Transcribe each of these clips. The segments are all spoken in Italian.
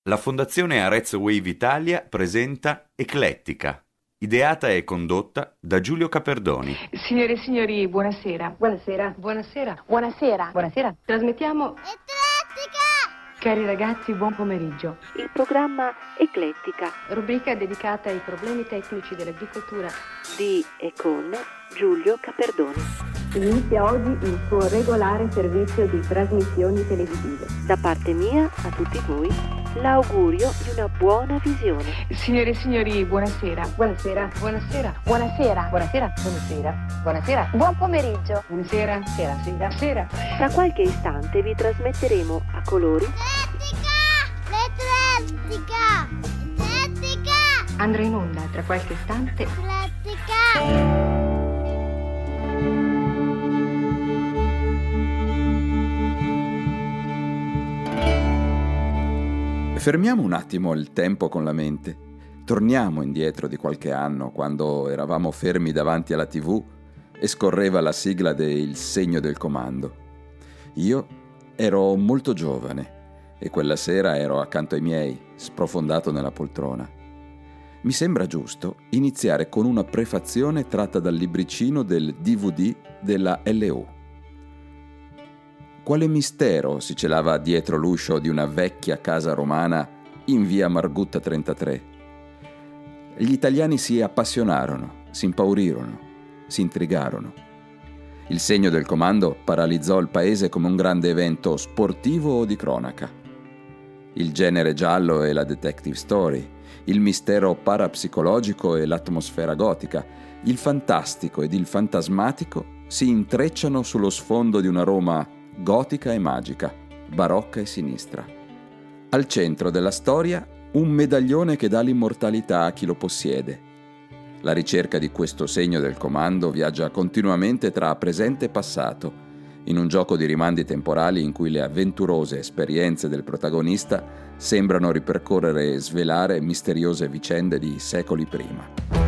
La Fondazione Arezzo Wave Italia presenta Eclettica, ideata e condotta da Giulio Caperdoni. Signore e signori, buonasera. Buonasera. Buonasera. Buonasera. Buonasera. Trasmettiamo Eclettica! Cari ragazzi, buon pomeriggio. Il programma Eclettica Rubrica dedicata ai problemi tecnici dell'agricoltura di e con Giulio Caperdoni. Inizia oggi il suo regolare servizio di trasmissioni televisive. Da parte mia a tutti voi l'augurio di una buona visione. Signore e signori, buonasera. Buonasera. Buonasera. Buonasera. Buonasera. Buonasera. Buonasera. Buon pomeriggio. Buonasera. Sera. Sera. Sera. Tra qualche istante vi trasmetteremo a colori L'Eclettica! L'Eclettica! Andrà in onda tra qualche istante L'Eclettica! Fermiamo un attimo il tempo con la mente. Torniamo indietro di qualche anno, quando eravamo fermi davanti alla TV e scorreva la sigla del Segno del Comando. Io ero molto giovane e quella sera ero accanto ai miei, sprofondato nella poltrona. Mi sembra giusto iniziare con una prefazione tratta dal libricino del DVD della LU. Quale mistero si celava dietro l'uscio di una vecchia casa romana in via Margutta 33? Gli italiani si appassionarono, si impaurirono, si intrigarono. Il Segno del Comando paralizzò il paese come un grande evento sportivo o di cronaca. Il genere giallo e la detective story, il mistero parapsicologico e l'atmosfera gotica, il fantastico ed il fantasmatico si intrecciano sullo sfondo di una Roma gotica e magica, barocca e sinistra. Al centro della storia, un medaglione che dà l'immortalità a chi lo possiede. La ricerca di questo Segno del Comando viaggia continuamente tra presente e passato, in un gioco di rimandi temporali in cui le avventurose esperienze del protagonista sembrano ripercorrere e svelare misteriose vicende di secoli prima.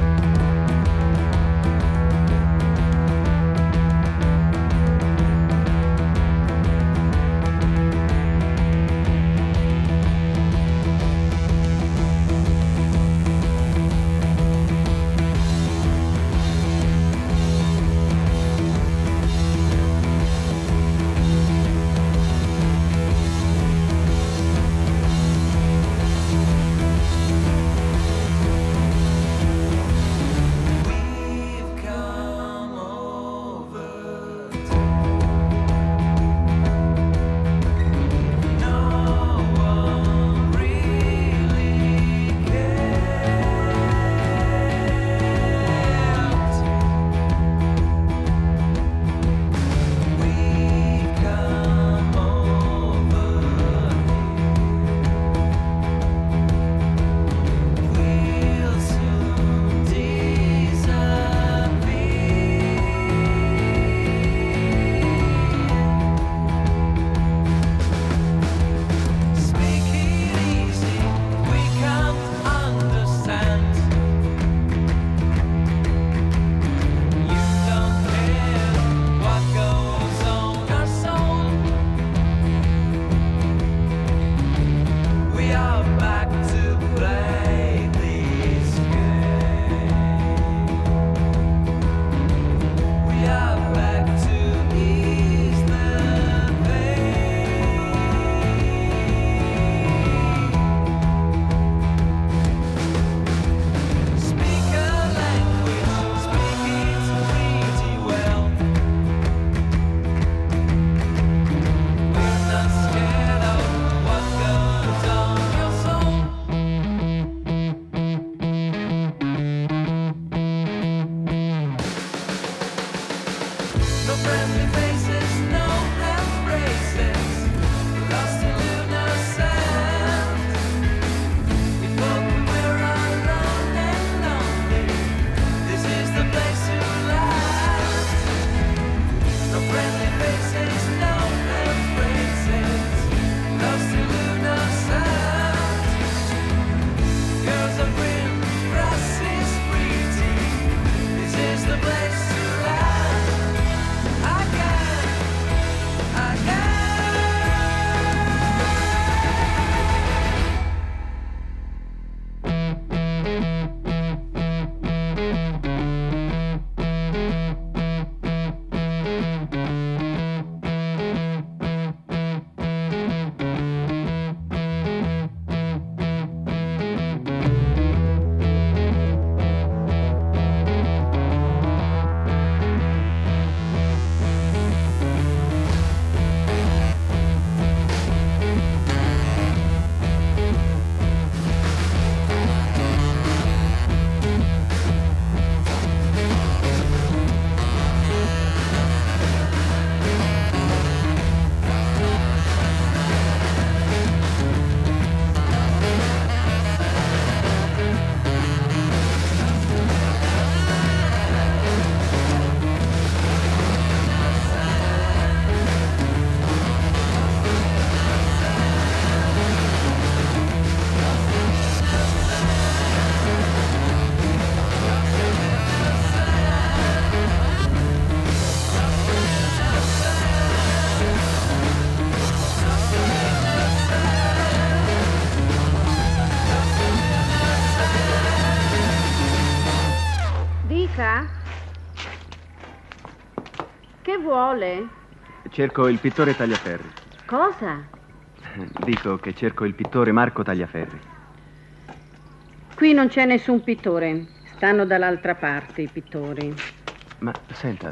vuole? Cerco il pittore Tagliaferri. Cosa? Dico che cerco il pittore Marco Tagliaferri. Qui non c'è nessun pittore. Stanno dall'altra parte i pittori. Ma senta,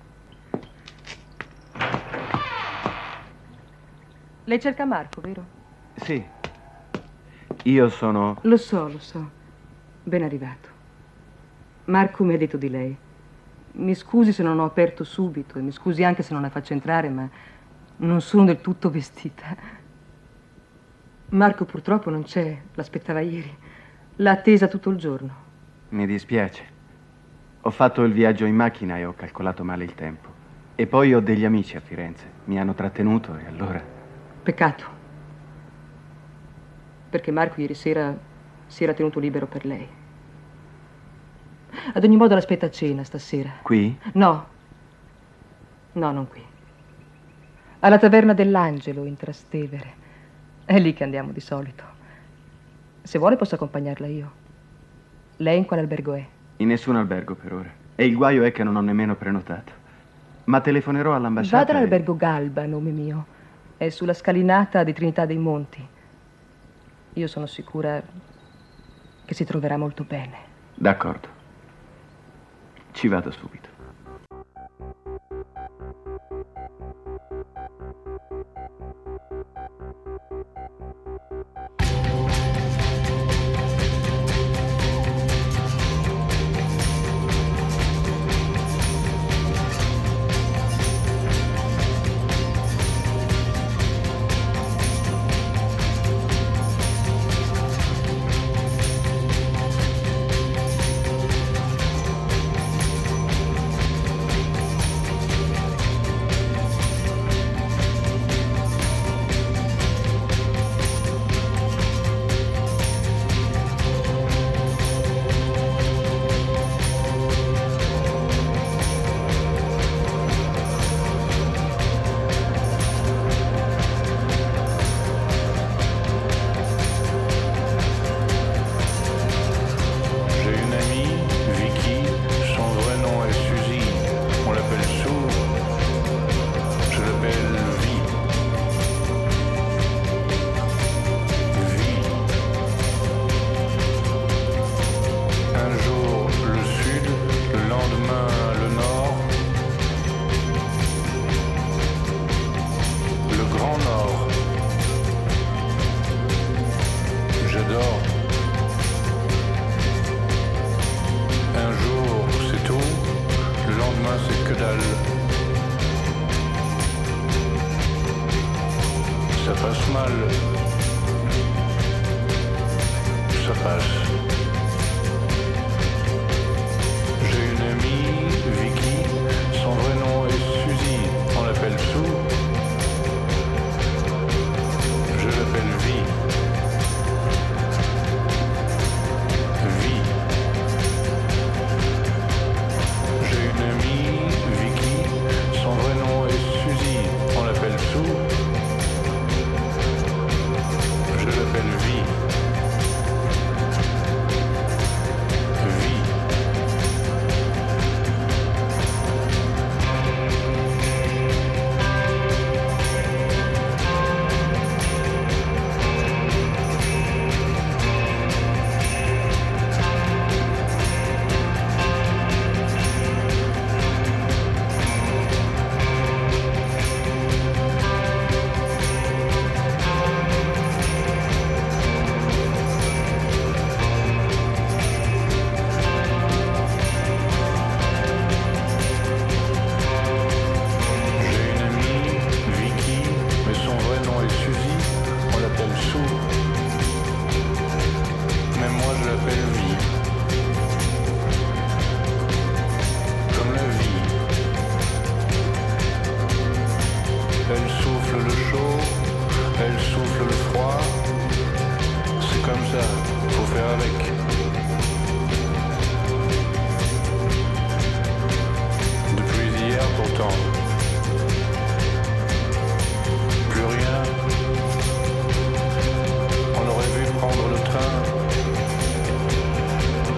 Lei cerca Marco, vero? sì, io sono... Lo so. Ben arrivato. Marco mi ha detto di lei. Mi scusi se non ho aperto subito e mi scusi anche se non la faccio entrare, ma non sono del tutto vestita. Marco purtroppo non c'è, l'aspettava ieri. L'ha attesa tutto il giorno. Mi dispiace. Ho fatto il viaggio in macchina e ho calcolato male il tempo. E poi ho degli amici a Firenze. Mi hanno trattenuto e allora... Peccato. Perché Marco ieri sera si era tenuto libero per lei. Ad ogni modo l'aspetta a cena stasera. Qui? No, non qui. Alla taverna dell'Angelo in Trastevere. È lì che andiamo di solito. Se vuole posso accompagnarla io. Lei in quale albergo è? In nessun albergo per ora. E il guaio è che non ho nemmeno prenotato. Ma telefonerò all'ambasciata. Vada all'albergo Galba, nome mio. È sulla scalinata di Trinità dei Monti. Io sono sicura che si troverà molto bene. D'accordo. Ci vado subito.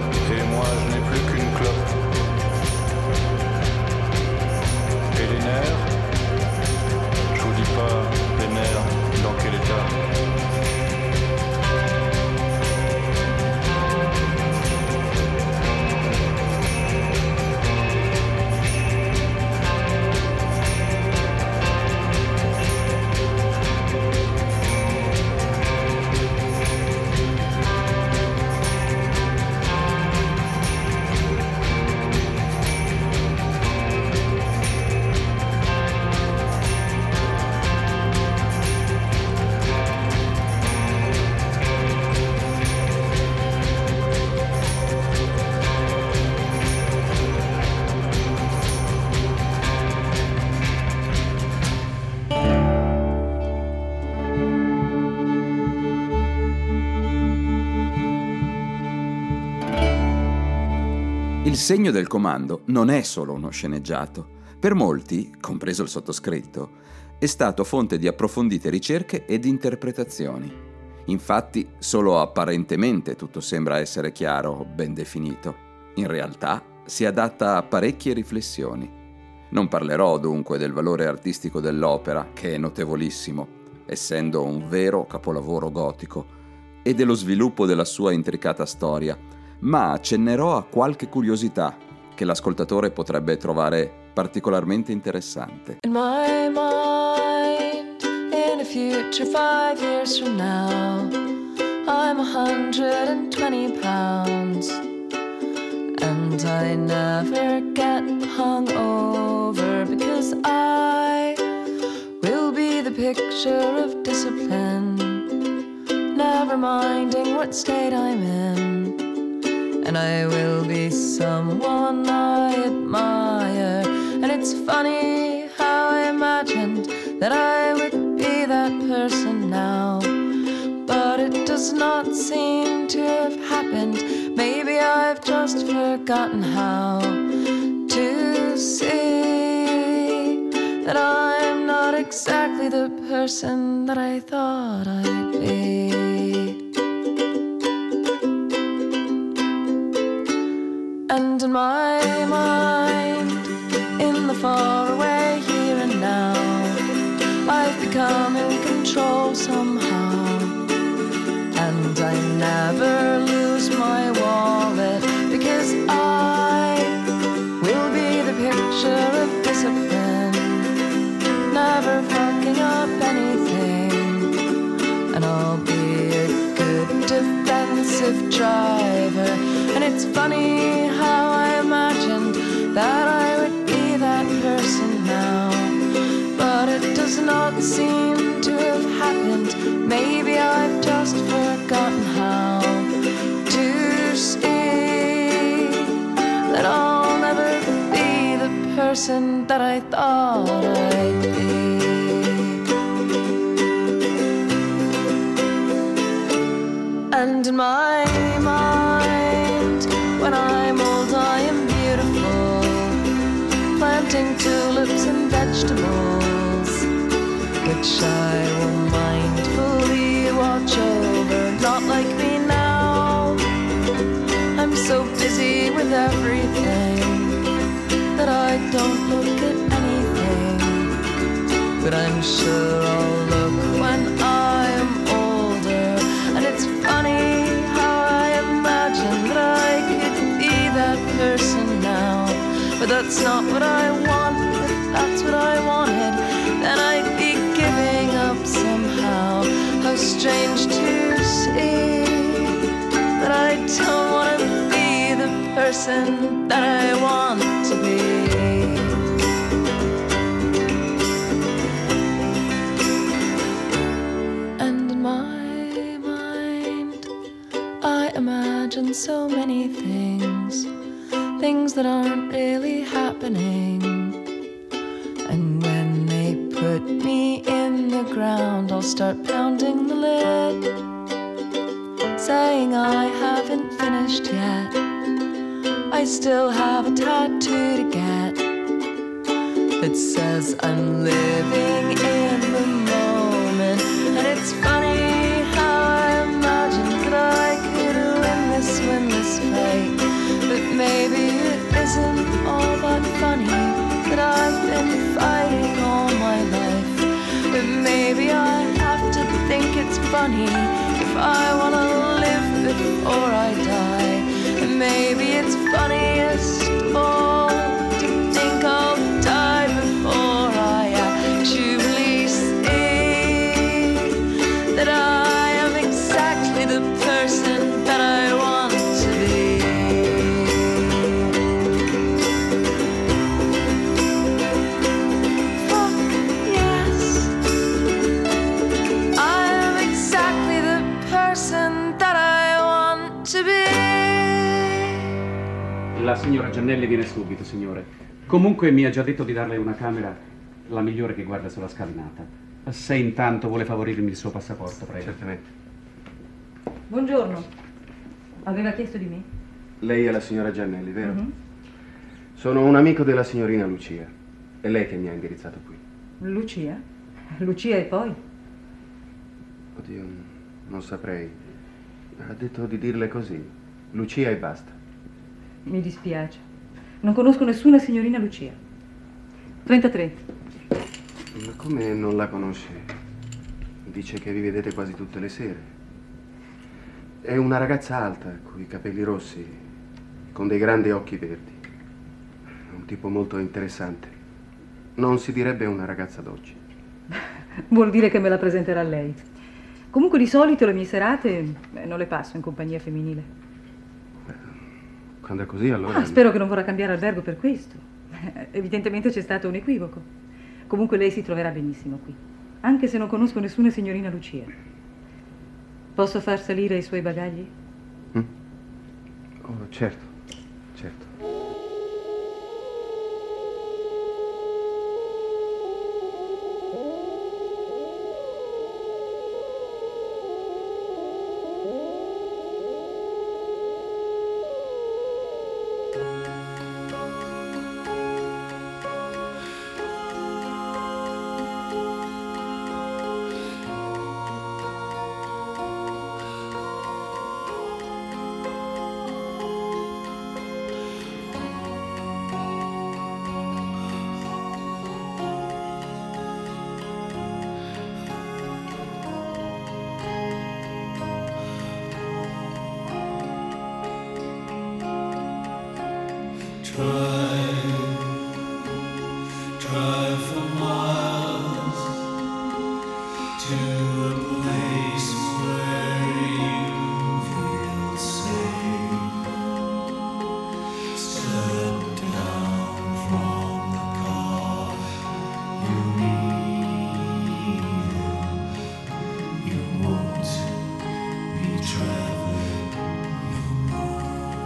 Et les nerfs Il segno del comando non è solo uno sceneggiato. Per molti, compreso il sottoscritto, è stato fonte di approfondite ricerche ed interpretazioni. Infatti, solo apparentemente tutto sembra essere chiaro, ben definito. In realtà, si adatta a parecchie riflessioni. Non parlerò dunque del valore artistico dell'opera, che è notevolissimo, essendo un vero capolavoro gotico, e dello sviluppo della sua intricata storia, ma accennerò a qualche curiosità che l'ascoltatore potrebbe trovare particolarmente interessante. In my mind, in a future 5 years from now, I'm 120 pounds, and I never get hung over because I will be the picture of discipline, never minding what state I'm in, and I will be someone I admire. And it's funny how I imagined that I would be that person now, but it does not seem to have happened. Maybe I've just forgotten how to see that I'm not exactly the person that I thought I'd be. And in my mind, in the far away here and now, I've become in control somehow, and I never lose my wallet because I will be the picture of discipline, never fucking up anything, and I'll be a good defensive driver. And it's funny how I imagined that I would be that person now, but it does not seem to have happened. Maybe I've just forgotten how to see that I'll never be the person that I thought I'd be. And in my mind, when I'm old I am beautiful, planting tulips and vegetables, which I will mindfully watch over. Not like me now, I'm so busy with everything that I don't look at anything, but I'm sure I'll look when I'm older. And it's funny how I imagine that I could be that person now, but that's not what I want. If that's what I wanted, then I'd be giving up somehow. How strange to see that I don't want to be the person that I want to be. And in my mind, I imagine so many things, things that aren't really happening. And when they put me in the ground, I'll start pounding the lid, saying I haven't finished yet. I still have a tattoo to get that says I'm living in the moment. And it's funny how I imagined that I could win this fight, but maybe it isn't all that funny that I've been fighting all my life. But maybe I have to think it's funny if I want to live before I die. And maybe it's funniest of all to think I'll die before I actually see that I am exactly the person that I want to be. Fuck yes, I am exactly the person that I want to be. La signora Giannelli viene subito, signore. Comunque mi ha già detto di darle una camera, la migliore che guarda sulla scalinata. Se intanto vuole favorirmi il suo passaporto, prego. Certamente. Buongiorno. Aveva chiesto di me? Lei è la signora Giannelli, vero? Mhm. Sono un amico della signorina Lucia. È lei che mi ha indirizzato qui. Lucia? Lucia e poi? Oddio, non saprei. Ha detto di dirle così. Lucia e basta. Mi dispiace. Non conosco nessuna signorina Lucia. 33. Ma come non la conosce? Dice che vi vedete quasi tutte le sere. È una ragazza alta, coi capelli rossi, con dei grandi occhi verdi. Un tipo molto interessante. Non si direbbe una ragazza d'oggi. Vuol dire che me la presenterà lei. Comunque di solito le mie serate non le passo in compagnia femminile. Quando è così allora... Spero che non vorrà cambiare albergo per questo. Evidentemente c'è stato un equivoco. Comunque lei si troverà benissimo qui, anche se non conosco nessuna signorina Lucia. Posso far salire i suoi bagagli? Oh, certo, certo. Drive for miles to a place where you feel safe. Step down from the car, you need him. You won't be traveling no more.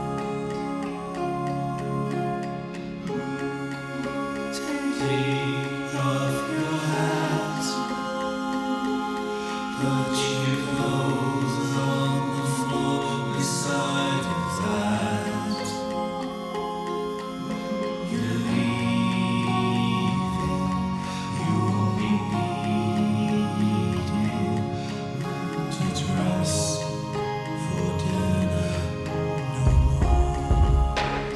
Take off your hat, put your clothes on the floor beside that. You're leaving, you won't be needing to dress for dinner no more.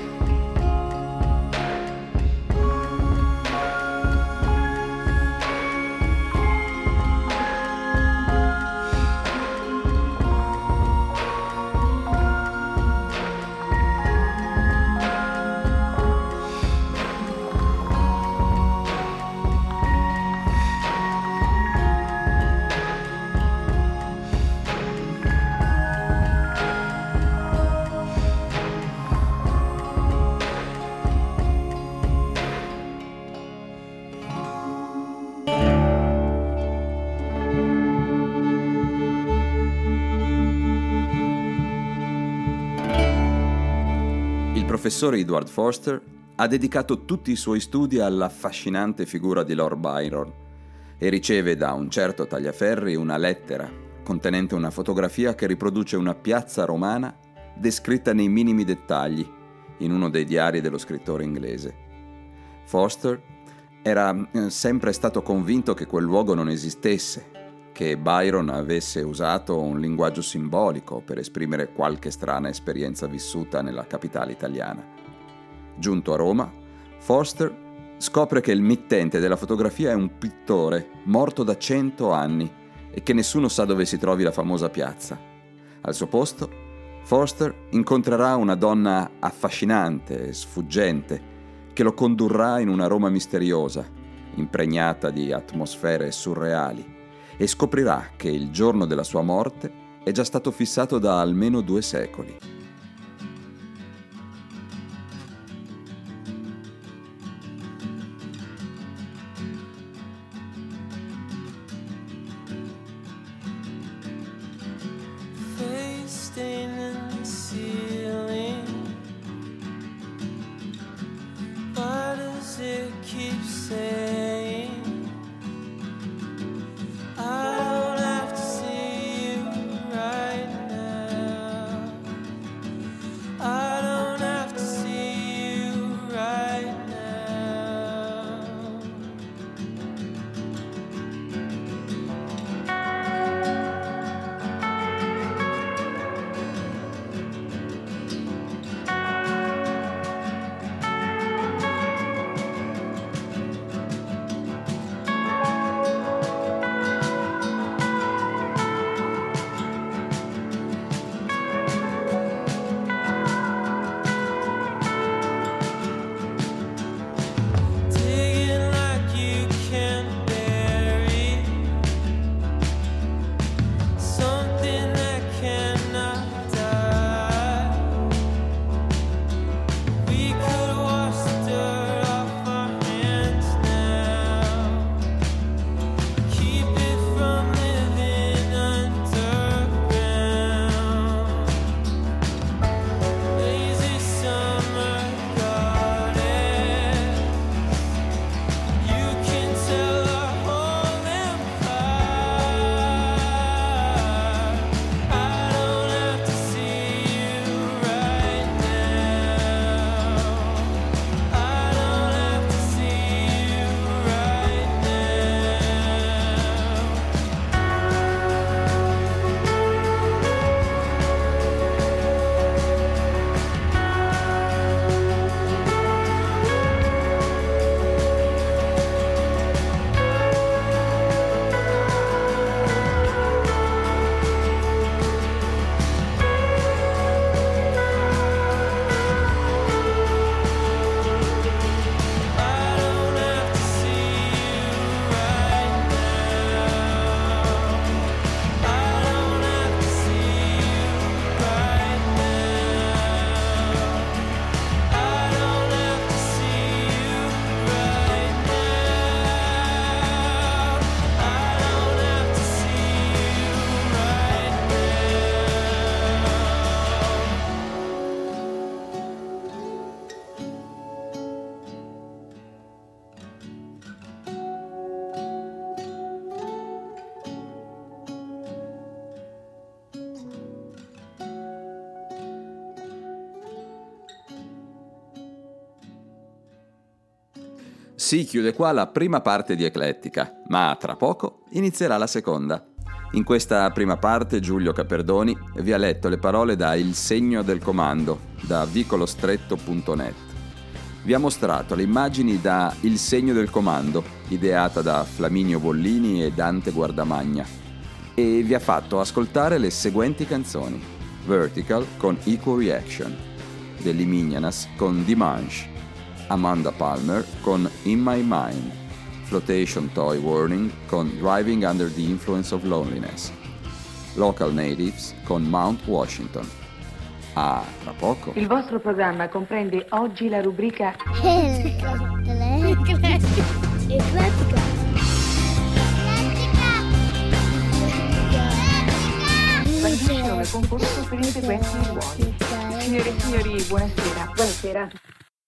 Il professore Edward Forster ha dedicato tutti i suoi studi all'affascinante figura di Lord Byron e riceve da un certo Tagliaferri una lettera contenente una fotografia che riproduce una piazza romana descritta nei minimi dettagli in uno dei diari dello scrittore inglese. Forster era sempre stato convinto che quel luogo non esistesse, che Byron avesse usato un linguaggio simbolico per esprimere qualche strana esperienza vissuta nella capitale italiana. Giunto a Roma, Forster scopre che il mittente della fotografia è un pittore morto da 100 anni e che nessuno sa dove si trovi la famosa piazza. Al suo posto, Forster incontrerà una donna affascinante e sfuggente che lo condurrà in una Roma misteriosa, impregnata di atmosfere surreali, e scoprirà che il giorno della sua morte è già stato fissato da almeno 2 secoli. Si chiude qua la prima parte di Eclettica, ma tra poco inizierà la seconda. In questa prima parte Giulio Caperdoni vi ha letto le parole da Il segno del comando, da vicolostretto.net. Vi ha mostrato le immagini da Il segno del comando, ideata da Flaminio Bollini e Dante Guardamagna, e vi ha fatto ascoltare le seguenti canzoni: Vertical con Equal Reaction, The Limignanas con Dimanche, Amanda Palmer con In My Mind, Flotation Toy Warning con Driving Under the Influence of Loneliness, Local Natives con Mount Washington. A tra poco. Il vostro programma comprende oggi la rubrica Eclettica. trasmissione concorso per i seguenti ruoli. Signore e signori, buonasera. Buonasera.